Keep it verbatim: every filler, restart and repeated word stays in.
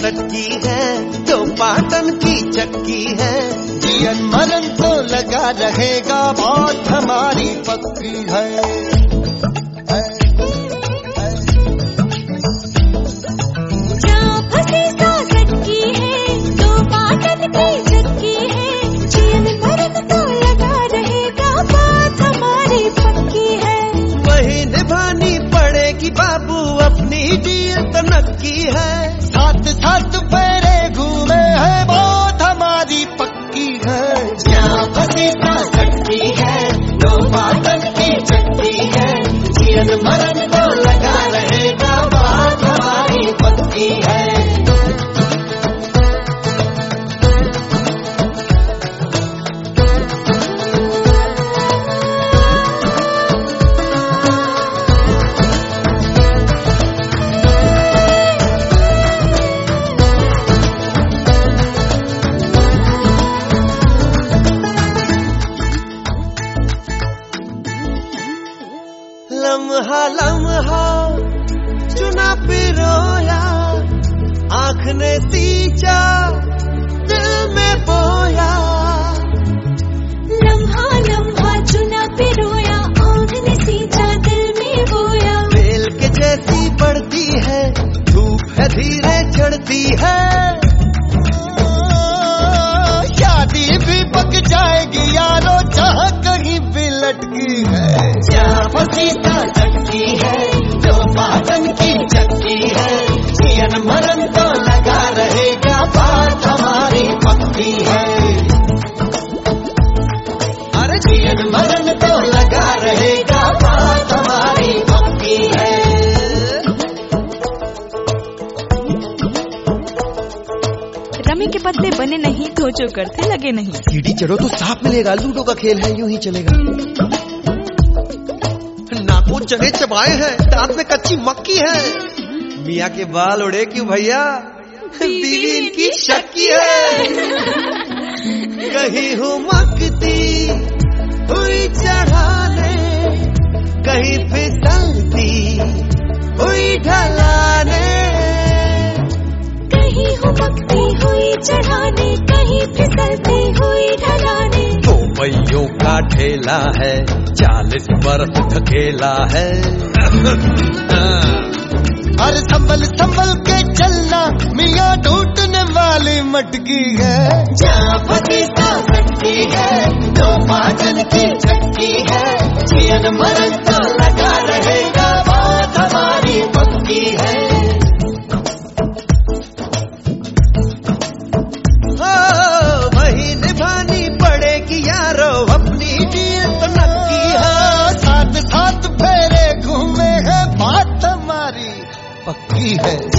सच्ची है, जो पाटन की चक्की है। जीवन मरण तो लगा रहेगा, बात हमारी पक्की है, है, है। जहाँ फंसी सासत की है, जो पाटन की चक्की है। जीवन मरण तो लगा रहेगा, बात हमारी पक्की है। वही निभानी पड़ेगी बाबू, अपनी जीत नक्की है। साथ साथ फेरे घूमे है, बात हमारी पक्की है। यहाँ फंसी सकती है, दो पाटन की चक्की है। जीवन मरण तो लगा रहेगा, बात हमारी पक्की है। लम्हा लम्हा चुना पिरोया, आँख ने सींचा दिल में बोया। लम्हा लम्हा चुना पिरोया, आँख ने सींचा दिल में बोया। बेल के जैसी बढ़ती है, धूप है धीरे चढ़ती है। शादी भी पक जाएगी यारो, जहाँ कहीं भी लटकी है। जहाँ फंसी सकती है, जो पाटन की चक्की है। जीवन मरण तो लगा रहेगा, बात हमारी पक्की है। अरे जीवन मरण तो लगा रहेगा, बात हमारी पक्की है। रमी के पत्ते बने नहीं तो जो करते लगे नहीं। सीढ़ी चढ़ो तो सांप मिलेगा, लूडो का खेल है, यूं ही चलेगा। नाखून चने चबाए हैं, दांत में कच्ची मक्की है। मियाँ के बाल उड़े क्यों भैया, बीवी इनकी शक्की है। कहीं हूँ मकती हुई चढ़ाने, कहीं फिसलती हुई ढलाने। कहीं हो मकती हुई चढ़ाने, कहीं फिसलती हुई ढलाने। दो पहियों का ठेला है, चालीस बर्फ धकेला है। अरे संभल संभल के चलना, मियाँ टूटने वाली मटकी है। जहाँ फंसी सकती है, दो पाटन की चक्की है। जीवन मरण तो लगा रहेगा, बात हमारी पक्की है। ओ, वही निभानी पड़ेगी यारो, अपनी जीत नक्की है। साथ साथ फेरे घूमे है, बात हमारी पक्की है।